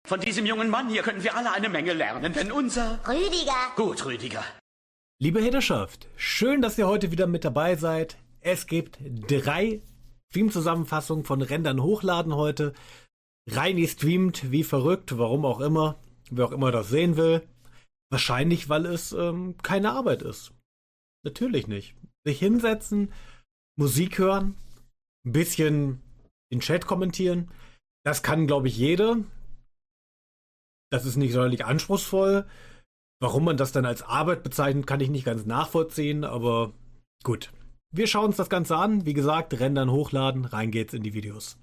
Von diesem jungen Mann hier können wir alle eine Menge lernen, denn unser... Rüdiger. Gut, Rüdiger. Liebe Haterschaft, schön, dass ihr heute wieder mit dabei seid. Es gibt 3 Stream-Zusammenfassungen von Rendern hochladen heute. Reini streamt wie verrückt, warum auch immer. Wer auch immer das sehen will. Wahrscheinlich, weil es keine Arbeit ist. Natürlich nicht. Sich hinsetzen, Musik hören, ein bisschen den Chat kommentieren. Das kann, glaube ich, jeder. Das ist nicht sonderlich anspruchsvoll. Warum man das dann als Arbeit bezeichnet, kann ich nicht ganz nachvollziehen, aber gut. Wir schauen uns das Ganze an. Wie gesagt, Rendern hochladen, rein geht's in die Videos.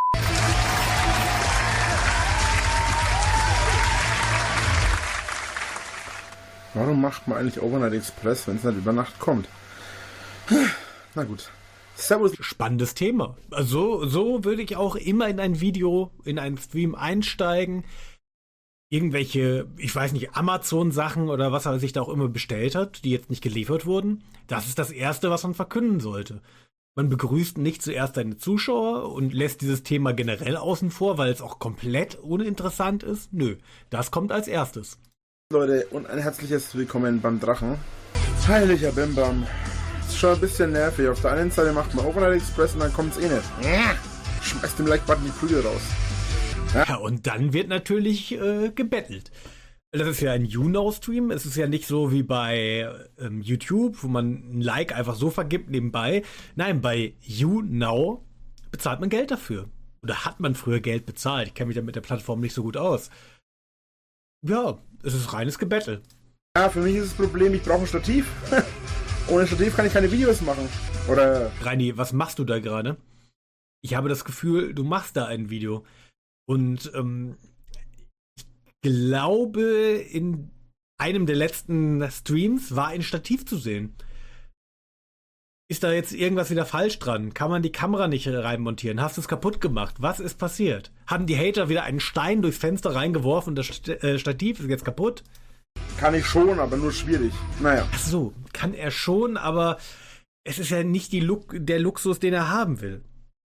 Warum macht man eigentlich Overnight Express, wenn es nicht über Nacht kommt? Na gut. Servus. Spannendes Thema. Also so würde ich auch immer in ein Video, in einen Stream einsteigen. Irgendwelche, ich weiß nicht, Amazon-Sachen oder was er sich da auch immer bestellt hat, die jetzt nicht geliefert wurden. Das ist das Erste, was man verkünden sollte. Man begrüßt nicht zuerst seine Zuschauer und lässt dieses Thema generell außen vor, weil es auch komplett uninteressant ist. Nö, das kommt als erstes. Leute, und ein herzliches Willkommen beim Drachen. Heiliger Bimbam. Ist schon ein bisschen nervig. Auf der einen Seite macht man Overnight Express und dann kommt es eh nicht. Schmeißt dem Like-Button die Prügel raus. Ja, und dann wird natürlich gebettelt. Das ist ja ein YouNow-Stream. Es ist ja nicht so wie bei YouTube, wo man ein Like einfach so vergibt nebenbei. Nein, bei YouNow bezahlt man Geld dafür. Oder hat man früher Geld bezahlt? Ich kenne mich da mit der Plattform nicht so gut aus. Ja, es ist reines Gebettel. Ja, für mich ist das Problem, ich brauche ein Stativ. Ohne Stativ kann ich keine Videos machen. Oder... Reini, was machst du da gerade? Ich habe das Gefühl, du machst da ein Video. Und ich glaube, in einem der letzten Streams war ein Stativ zu sehen. Ist da jetzt irgendwas wieder falsch dran? Kann man die Kamera nicht reinmontieren? Hast du es kaputt gemacht? Was ist passiert? Haben die Hater wieder einen Stein durchs Fenster reingeworfen und das Stativ ist jetzt kaputt? Kann ich schon, aber nur schwierig. Naja. Ach so, kann er schon, aber es ist ja nicht der Luxus, den er haben will.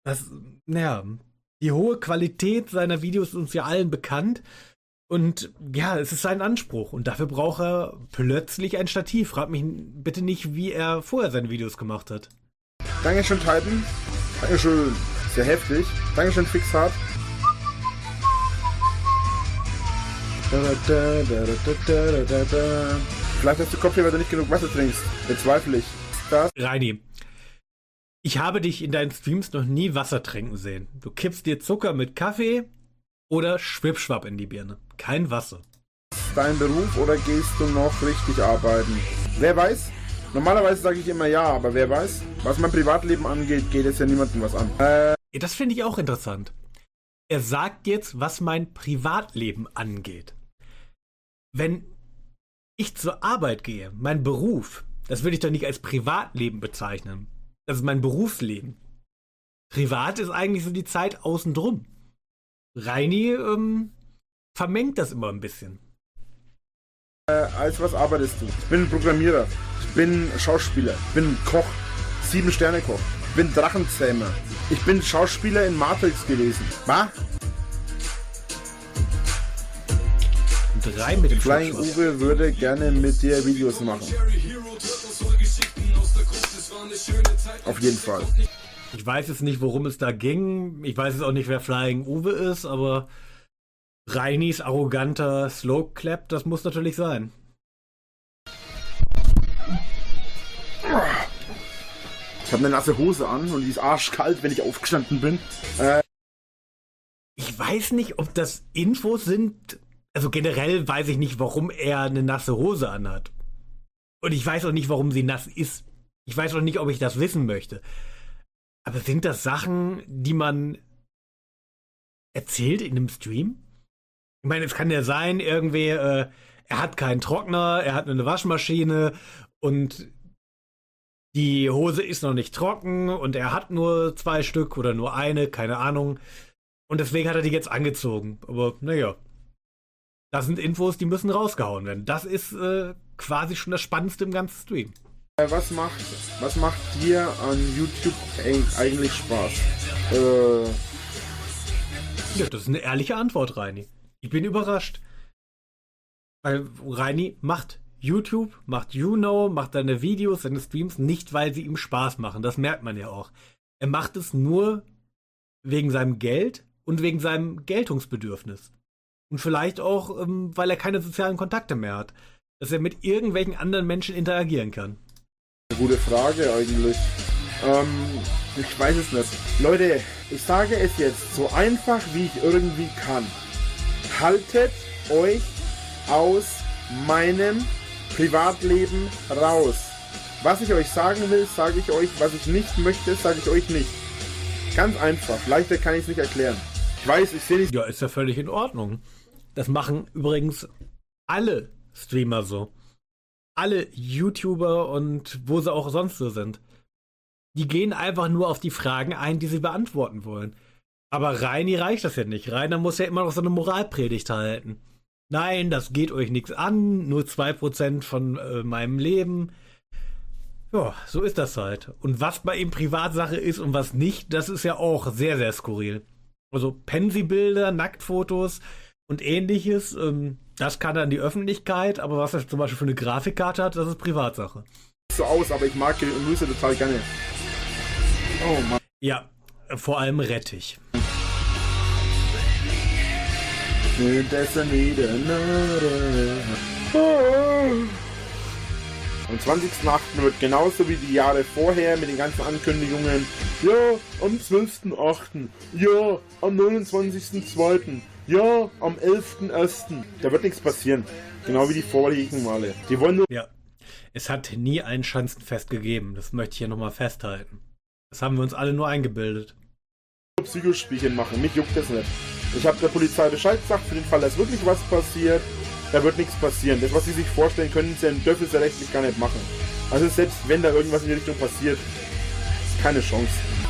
Die hohe Qualität seiner Videos ist uns ja allen bekannt. Und ja, es ist sein Anspruch. Und dafür braucht er plötzlich ein Stativ. Frag mich bitte nicht, wie er vorher seine Videos gemacht hat. Dankeschön, Titan. Dankeschön. Sehr heftig. Dankeschön, Fixhard. Vielleicht hast du Kopfhörer, weil du nicht genug Wasser trinkst. Bezweifle ich. Das? Reini, ich habe dich in deinen Streams noch nie Wasser trinken sehen. Du kippst dir Zucker mit Kaffee oder Schwipschwapp in die Birne. Kein Wasser. Dein Beruf oder gehst du noch richtig arbeiten? Wer weiß? Normalerweise sage ich immer ja, aber wer weiß? Was mein Privatleben angeht, geht es ja niemandem was an. Das finde ich auch interessant. Er sagt jetzt, was mein Privatleben angeht. Wenn ich zur Arbeit gehe, mein Beruf, das würde ich doch nicht als Privatleben bezeichnen. Das ist mein Berufsleben. Privat ist eigentlich so die Zeit außen drum. Reini vermengt das immer ein bisschen. Als was arbeitest du? Ich bin Programmierer, ich bin Schauspieler, ich bin Koch, 7-Sterne-Koch, ich bin Drachenzähmer, ich bin Schauspieler in Matrix gewesen. Was? 3 mit dem Flying Uwe würde gerne mit dir Videos machen. Auf jeden Fall. Ich weiß jetzt nicht, worum es da ging. Ich weiß jetzt auch nicht, wer Flying Uwe ist, aber Reinis arroganter Slow-Clap, das muss natürlich sein. Ich habe eine nasse Hose an und die ist arschkalt, wenn ich aufgestanden bin. Ich weiß nicht, ob das Infos sind. Also generell weiß ich nicht, warum er eine nasse Hose anhat. Und ich weiß auch nicht, warum sie nass ist. Ich weiß auch nicht, ob ich das wissen möchte. Aber sind das Sachen, die man erzählt in einem Stream? Ich meine, es kann ja sein, irgendwie, er hat keinen Trockner, er hat nur eine Waschmaschine und die Hose ist noch nicht trocken und er hat nur 2 Stück oder nur eine, keine Ahnung. Und deswegen hat er die jetzt angezogen. Aber naja, das sind Infos, die müssen rausgehauen werden. Das ist quasi schon das Spannendste im ganzen Stream. Was macht dir an YouTube eigentlich Spaß? Ja, das ist eine ehrliche Antwort, Reini. Ich bin überrascht. Weil Reini macht YouTube, macht YouKnow, macht seine Videos, seine Streams nicht, weil sie ihm Spaß machen. Das merkt man ja auch. Er macht es nur wegen seinem Geld und wegen seinem Geltungsbedürfnis. Und vielleicht auch, weil er keine sozialen Kontakte mehr hat. Dass er mit irgendwelchen anderen Menschen interagieren kann. Eine gute Frage eigentlich. Ich weiß es nicht. Leute, ich sage es jetzt so einfach, wie ich irgendwie kann. Haltet euch aus meinem Privatleben raus. Was ich euch sagen will, sage ich euch. Was ich nicht möchte, sage ich euch nicht. Ganz einfach. Leichter kann ich es nicht erklären. Ich weiß, ich sehe nicht... Ja, ist ja völlig in Ordnung. Das machen übrigens alle Streamer so. Alle YouTuber und wo sie auch sonst so sind. Die gehen einfach nur auf die Fragen ein, die sie beantworten wollen. Aber Reini reicht das ja nicht. Rainer muss ja immer noch so eine Moralpredigt halten. Nein, das geht euch nichts an, nur 2% von meinem Leben. Ja, so ist das halt. Und was bei ihm Privatsache ist und was nicht, das ist ja auch sehr, sehr skurril. Also Pensi-Bilder, Nacktfotos und ähnliches, das kann dann die Öffentlichkeit, aber was er zum Beispiel für eine Grafikkarte hat, das ist Privatsache. So aus, aber ich mag Gemüse total gerne. Oh Mann. Ja, vor allem Rettich. Am 20.08. wird genauso wie die Jahre vorher mit den ganzen Ankündigungen, ja, am 12.08., ja, am 29.02., ja, am 11.01. Da wird nichts passieren. Genau wie die vorherigen Male. Die wollen nur... Ja, es hat nie ein Schanzenfest gegeben. Das möchte ich hier nochmal festhalten. Das haben wir uns alle nur eingebildet. Psychospielchen machen. Mich juckt das nicht. Ich habe der Polizei Bescheid gesagt, für den Fall, dass wirklich was passiert. Da wird nichts passieren. Das, was sie sich vorstellen können, dürfen sie rechtlich gar nicht machen. Also selbst wenn da irgendwas in die Richtung passiert, ist keine Chance.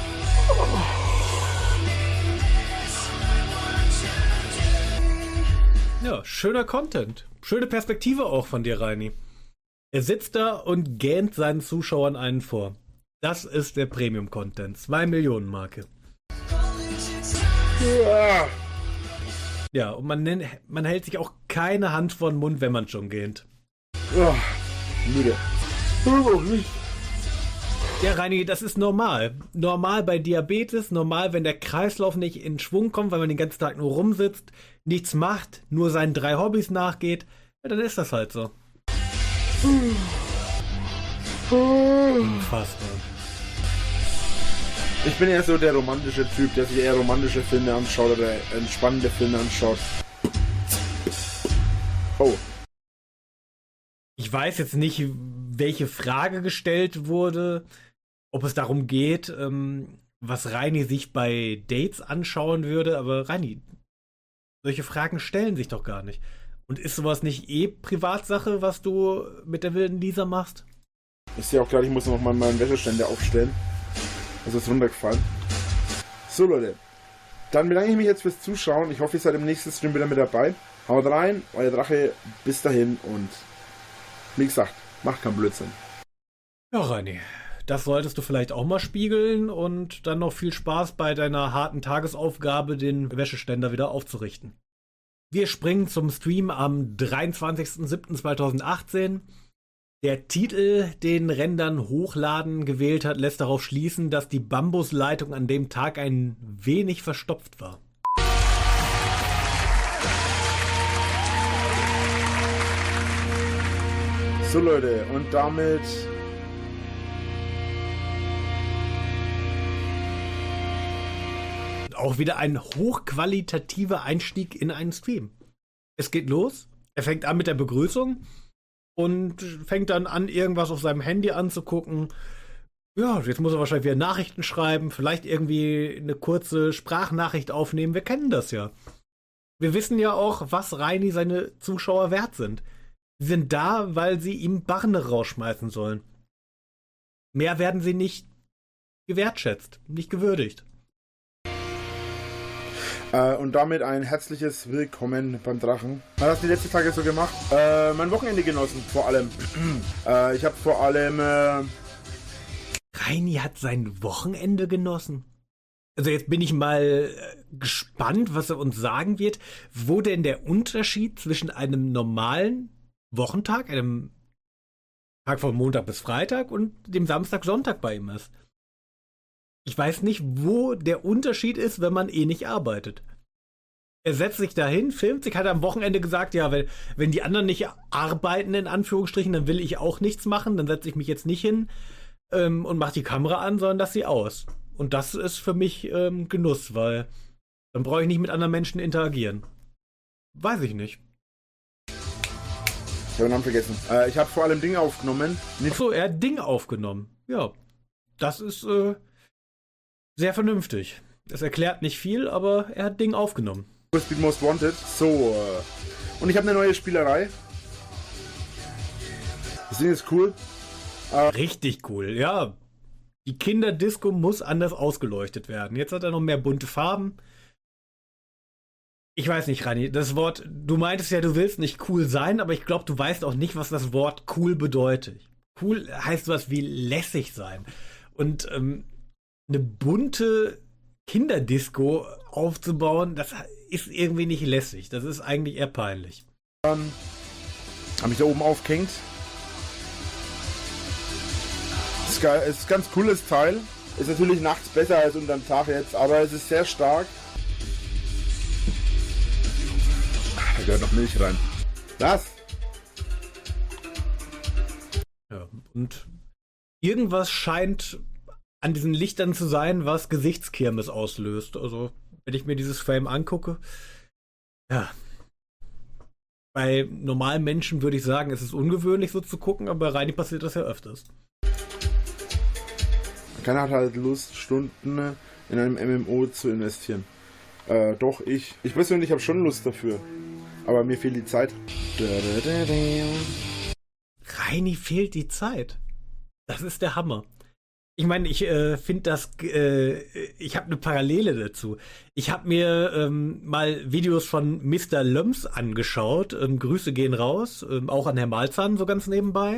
Ja, schöner Content. Schöne Perspektive auch von dir, Reini. Er sitzt da und gähnt seinen Zuschauern einen vor. Das ist der Premium-Content. 2 Millionen Marke. Ja. Ja, und man hält sich auch keine Hand vor den Mund, wenn man schon gähnt. Oh, müde. Oh, nicht. Ja, Reini, das ist normal. Normal bei Diabetes, normal, wenn der Kreislauf nicht in Schwung kommt, weil man den ganzen Tag nur rumsitzt, nichts macht, nur seinen 3 Hobbys nachgeht. Ja, dann ist das halt so. Unfassbar. Ich bin eher so der romantische Typ, der sich eher romantische Filme anschaut oder entspannende Filme anschaut. Oh. Ich weiß jetzt nicht, welche Frage gestellt wurde, ob es darum geht, was Reini sich bei Dates anschauen würde, aber Reini, solche Fragen stellen sich doch gar nicht. Und ist sowas nicht Privatsache, was du mit der wilden Lisa machst? Ich sehe auch gerade, ich muss noch mal meinen Wäscheständer aufstellen. Also ist runtergefallen. So Leute, dann bedanke ich mich jetzt fürs Zuschauen. Ich hoffe, ihr seid im nächsten Stream wieder mit dabei. Haut rein, euer Drache. Bis dahin und wie gesagt, macht keinen Blödsinn. Ja, Reini, das solltest du vielleicht auch mal spiegeln und dann noch viel Spaß bei deiner harten Tagesaufgabe, den Wäscheständer wieder aufzurichten. Wir springen zum Stream am 23.07.2018. Der Titel, den Rendern Hochladen gewählt hat, lässt darauf schließen, dass die Bambusleitung an dem Tag ein wenig verstopft war. So Leute, und damit auch wieder ein hochqualitativer Einstieg in einen Stream. Es geht los, er fängt an mit der Begrüßung und fängt dann an, irgendwas auf seinem Handy anzugucken. Ja, jetzt muss er wahrscheinlich wieder Nachrichten schreiben, vielleicht irgendwie eine kurze Sprachnachricht aufnehmen. Wir kennen das ja. Wir wissen ja auch, was Reini seine Zuschauer wert sind. Sie sind da, weil sie ihm Barren rausschmeißen sollen. Mehr werden sie nicht gewertschätzt, nicht gewürdigt. Und damit ein herzliches Willkommen beim Drachen. Was hast du die letzten Tage so gemacht? Mein Wochenende genossen, vor allem. Ich habe vor allem... Reini hat sein Wochenende genossen? Also jetzt bin ich mal gespannt, was er uns sagen wird, wo denn der Unterschied zwischen einem normalen Wochentag, einem Tag von Montag bis Freitag und dem Samstag, Sonntag bei ihm ist. Ich weiß nicht, wo der Unterschied ist, wenn man eh nicht arbeitet. Er setzt sich dahin, filmt sich, hat am Wochenende gesagt, ja, wenn die anderen nicht arbeiten, in Anführungsstrichen, dann will ich auch nichts machen, dann setze ich mich jetzt nicht hin und mache die Kamera an, sondern lasse sie aus. Und das ist für mich Genuss, weil dann brauche ich nicht mit anderen Menschen interagieren. Weiß ich nicht. Ich habe den Namen vergessen. Ich habe vor allem Dinge aufgenommen. Achso, er hat Dinge aufgenommen. Ja, das ist sehr vernünftig. Es erklärt nicht viel, aber er hat Dinge aufgenommen. Speed Most Wanted. So. Und ich habe eine neue Spielerei. Das Ding ist cool. Richtig cool, ja. Die Kinderdisco muss anders ausgeleuchtet werden. Jetzt hat er noch mehr bunte Farben. Ich weiß nicht, Rani, das Wort, du meintest ja, du willst nicht cool sein, aber ich glaube, du weißt auch nicht, was das Wort cool bedeutet. Cool heißt sowas wie lässig sein. Und eine bunte Kinderdisco aufzubauen, das ist irgendwie nicht lässig. Das ist eigentlich eher peinlich. Habe ich da oben aufgehängt. Ist geil, ist ein ganz cooles Teil. Ist natürlich nachts besser als unterm Tag jetzt, aber es ist sehr stark. Da gehört noch Milch rein. Das? Ja, und irgendwas scheint an diesen Lichtern zu sein, was Gesichtskirmes auslöst. Also, wenn ich mir dieses Frame angucke, ja. Bei normalen Menschen würde ich sagen, es ist ungewöhnlich so zu gucken, aber bei Reini passiert das ja öfters. Keiner hat halt Lust, Stunden in einem MMO zu investieren. Doch, ich. Ich persönlich habe schon Lust dafür. Aber mir fehlt die Zeit. Reini fehlt die Zeit. Das ist der Hammer. Ich meine, ich finde das, ich habe eine Parallele dazu. Ich habe mir mal Videos von Mr. Löms angeschaut. Grüße gehen raus, auch an Herrn Malzahn, so ganz nebenbei.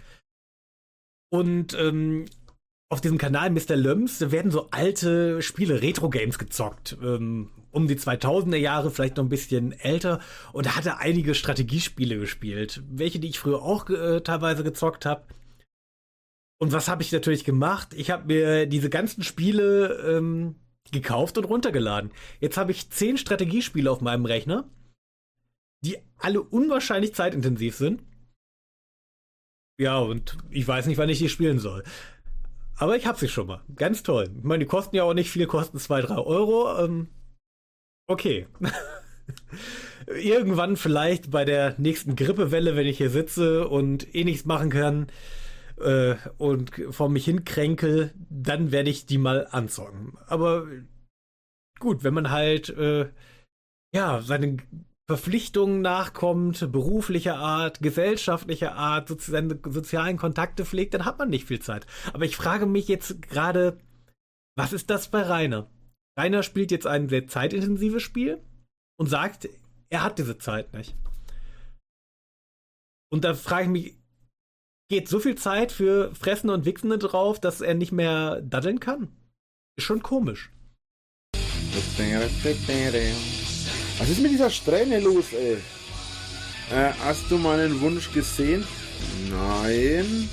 Und auf diesem Kanal Mr. Löms, da werden so alte Spiele, Retro-Games gezockt. Um die 2000er Jahre, vielleicht noch ein bisschen älter. Und da hat er einige Strategiespiele gespielt. Welche, die ich früher auch teilweise gezockt habe. Und was habe ich natürlich gemacht? Ich habe mir diese ganzen Spiele gekauft und runtergeladen. Jetzt habe ich 10 Strategiespiele auf meinem Rechner, die alle unwahrscheinlich zeitintensiv sind. Ja, und ich weiß nicht, wann ich die spielen soll. Aber ich habe sie schon mal. Ganz toll. Ich meine, die kosten ja auch nicht viel, kosten 2-3 Euro. Okay. Irgendwann vielleicht bei der nächsten Grippewelle, wenn ich hier sitze und eh nichts machen kann und vor mich hinkränkel, dann werde ich die mal anzocken. Aber gut, wenn man halt seine Verpflichtungen nachkommt, beruflicher Art, gesellschaftlicher Art, seine sozialen Kontakte pflegt, dann hat man nicht viel Zeit. Aber ich frage mich jetzt gerade, was ist das bei Rainer? Rainer spielt jetzt ein sehr zeitintensives Spiel und sagt, er hat diese Zeit nicht. Und da frage ich mich, geht so viel Zeit für Fressen und Wichsende drauf, dass er nicht mehr daddeln kann? Ist schon komisch. Was ist mit dieser Strähne los, ey? Hast du meinen Wunsch gesehen? Nein.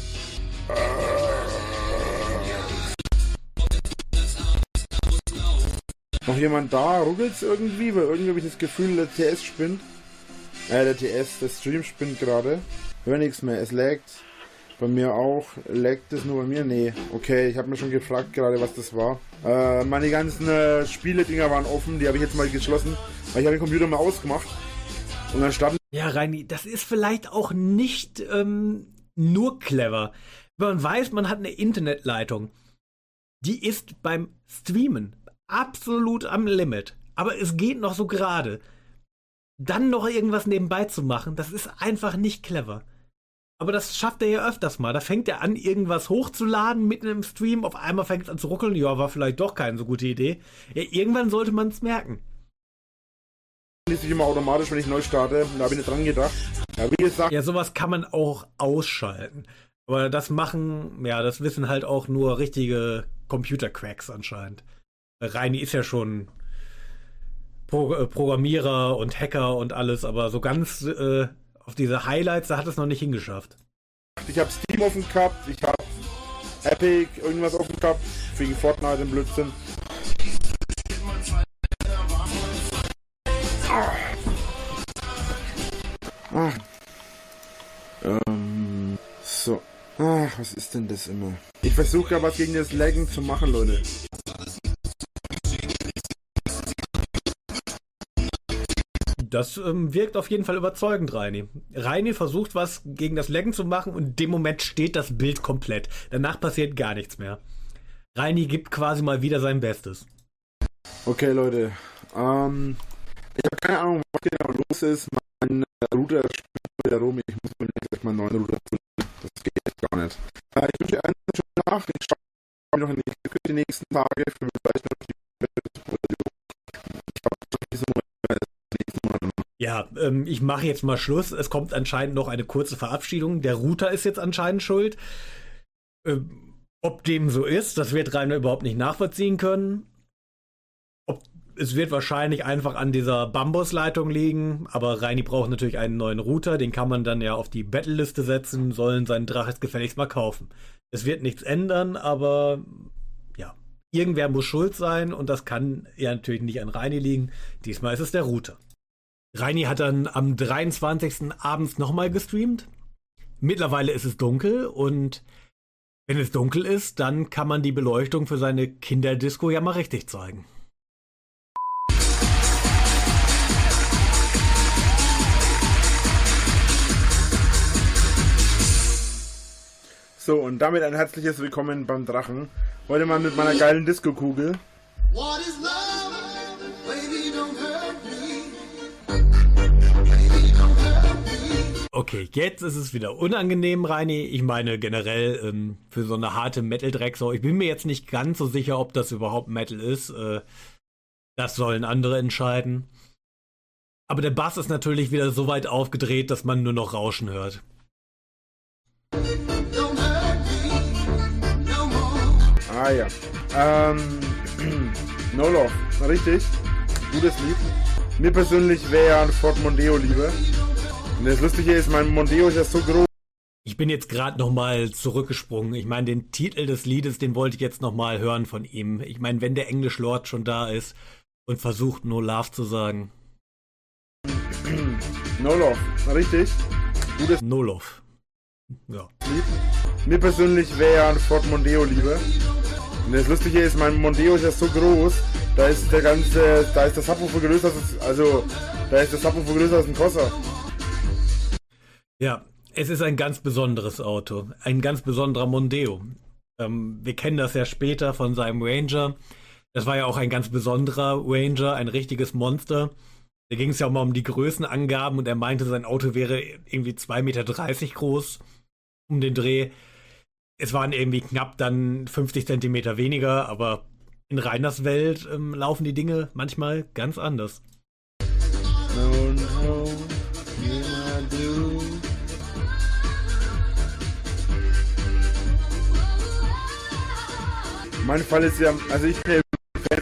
Noch jemand da? Ruckelt's irgendwie? Weil irgendwie habe ich das Gefühl, der TS spinnt. Der Stream spinnt gerade. Hör nichts mehr, es laggt. Bei mir auch. Laggt es nur bei mir? Nee. Okay, ich habe mir schon gefragt gerade, was das war. Meine ganzen Spiele-Dinger waren offen, die habe ich jetzt mal geschlossen, weil ich habe den Computer mal ausgemacht. Und dann starten. Ja, Reini, das ist vielleicht auch nicht nur clever. Wenn man weiß, man hat eine Internetleitung. Die ist beim Streamen absolut am Limit. Aber es geht noch so gerade. Dann noch irgendwas nebenbei zu machen, das ist einfach nicht clever. Aber das schafft er ja öfters mal. Da fängt er an, irgendwas hochzuladen mitten im Stream. Auf einmal fängt es an zu ruckeln. Ja, war vielleicht doch keine so gute Idee. Ja, irgendwann sollte man es merken. Liest sich immer automatisch, wenn ich neu starte. Da habe ich nicht dran gedacht. Ja, wie gesagt. Ja, sowas kann man auch ausschalten. Aber das wissen halt auch nur richtige Computer-Cracks anscheinend. Reini ist ja schon Programmierer und Hacker und alles, aber so ganz auf diese Highlights, da hat es noch nicht hingeschafft. Ich habe Steam offen gehabt, ich habe Epic irgendwas offen gehabt, wegen Fortnite im Blödsinn. So. Ach, was ist denn das immer? Ich versuche ja was gegen das Laggen zu machen, Leute. Das wirkt auf jeden Fall überzeugend, Reini. Reini versucht was gegen das Laggen zu machen und in dem Moment steht das Bild komplett. Danach passiert gar nichts mehr. Reini gibt quasi mal wieder sein Bestes. Okay, Leute. Ich habe keine Ahnung, was genau los ist. Mein Router spielt wieder rum. Ich muss mir jetzt mal einen neuen Router holen. Das geht gar nicht. Ich wünsche einen schönen Tag. Ich schaue noch in die nächsten Tage. Für mich vielleicht noch Ja, ich mache jetzt mal Schluss. Es kommt anscheinend noch eine kurze Verabschiedung. Der Router ist jetzt anscheinend schuld. Ob dem so ist, das wird Rainer überhaupt nicht nachvollziehen können. Es wird wahrscheinlich einfach an dieser Bambusleitung liegen, aber Reini braucht natürlich einen neuen Router, den kann man dann ja auf die Battle-Liste setzen, sollen seinen Drache gefälligst mal kaufen. Es wird nichts ändern, aber ja, irgendwer muss schuld sein und das kann ja natürlich nicht an Reini liegen. Diesmal ist es der Router. Reini hat dann am 23. abends nochmal gestreamt. Mittlerweile ist es dunkel und wenn es dunkel ist, dann kann man die Beleuchtung für seine Kinderdisco ja mal richtig zeigen. So, und damit ein herzliches Willkommen beim Drachen. Heute mal mit meiner geilen Disco-Kugel. What is love? Baby, don't hurt me. Baby, don't hurt me. Okay, jetzt ist es wieder unangenehm, Reini. Ich meine generell für so eine harte Metal-Drecksau. Ich bin mir jetzt nicht ganz so sicher, ob das überhaupt Metal ist. Das sollen andere entscheiden. Aber der Bass ist natürlich wieder so weit aufgedreht, dass man nur noch Rauschen hört. Ah ja. No Love. Richtig. Gutes Lied. Mir persönlich wäre ja ein Ford Mondeo lieber. Und das Lustige ist, mein Mondeo ist ja so groß. Ich bin jetzt gerade nochmal zurückgesprungen. Ich meine, den Titel des Liedes, den wollte ich jetzt nochmal hören von ihm. Ich meine, wenn der English Lord schon da ist und versucht No Love zu sagen. No Love. Richtig. Gutes No Love. Ja. Lied. Mir persönlich wäre ja ein Ford Mondeo lieber. Und das Lustige ist, mein Mondeo ist ja so groß, da ist der Subwoofer größer als ein Corsa. Ja, es ist ein ganz besonderes Auto. Ein ganz besonderer Mondeo. Wir kennen das ja später von seinem Ranger. Das war ja auch ein ganz besonderer Ranger, ein richtiges Monster. Da ging es ja auch mal um die Größenangaben und er meinte, sein Auto wäre irgendwie 2,30 Meter groß um den Dreh. Es waren irgendwie knapp dann 50 Zentimeter weniger, aber in Reiners Welt laufen die Dinge manchmal ganz anders. No, mein Fall ist ja, also ich bin ja Fan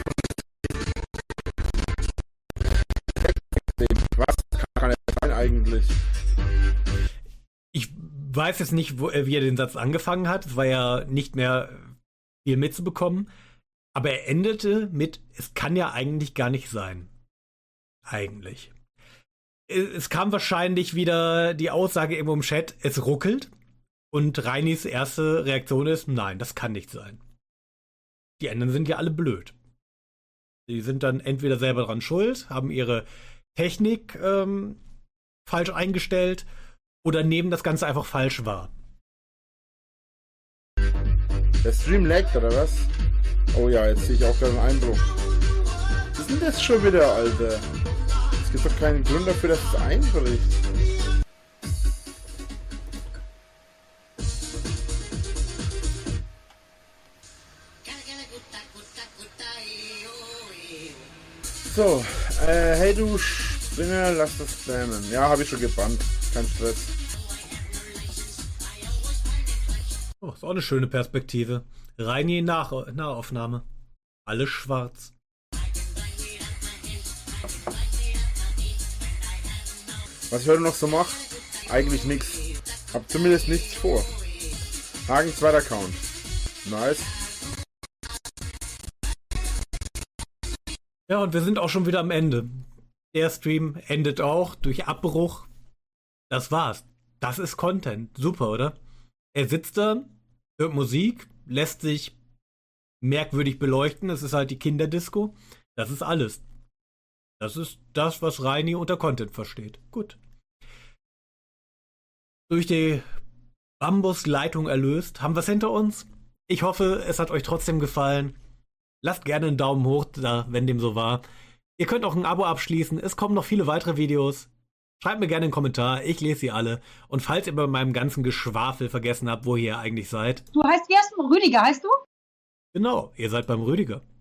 von was kann er sein eigentlich? Ich weiß jetzt nicht, wie er den Satz angefangen hat. Es war ja nicht mehr viel mitzubekommen. Aber er endete mit, es kann ja eigentlich gar nicht sein. Eigentlich. Es kam wahrscheinlich wieder die Aussage irgendwo im Chat, es ruckelt. Und Reinis erste Reaktion ist, nein, das kann nicht sein. Die anderen sind ja alle blöd. Die sind dann entweder selber dran schuld, haben ihre Technik falsch eingestellt oder nehmen das Ganze einfach falsch wahr. Der Stream laggt, oder was? Oh ja, jetzt sehe ich auch gerade einen Einbruch. Was ist denn das schon wieder, Alter? Es gibt doch keinen Grund dafür, dass es einbricht. So, hey du Spinner, lass das spammen. Ja, habe ich schon gebannt. Kein Stress. Oh, ist auch eine schöne Perspektive. Reini Nahaufnahme. Alles schwarz. Was ich heute noch so mache? Eigentlich nichts. Hab zumindest nichts vor. Hagen, zweiter Account. Nice. Ja, und wir sind auch schon wieder am Ende. Der Stream endet auch durch Abbruch. Das war's. Das ist Content. Super, oder? Er sitzt da, hört Musik, lässt sich merkwürdig beleuchten. Es ist halt die Kinderdisco. Das ist alles. Das ist das, was Reini unter Content versteht. Gut. Durch die Bambusleitung erlöst. Haben wir es hinter uns? Ich hoffe, es hat euch trotzdem gefallen. Lasst gerne einen Daumen hoch da, wenn dem so war. Ihr könnt auch ein Abo abschließen. Es kommen noch viele weitere Videos. Schreibt mir gerne einen Kommentar. Ich lese sie alle. Und falls ihr bei meinem ganzen Geschwafel vergessen habt, wo ihr eigentlich seid. Du heißt, wie heißt du? Rüdiger, heißt du? Genau, ihr seid beim Rüdiger.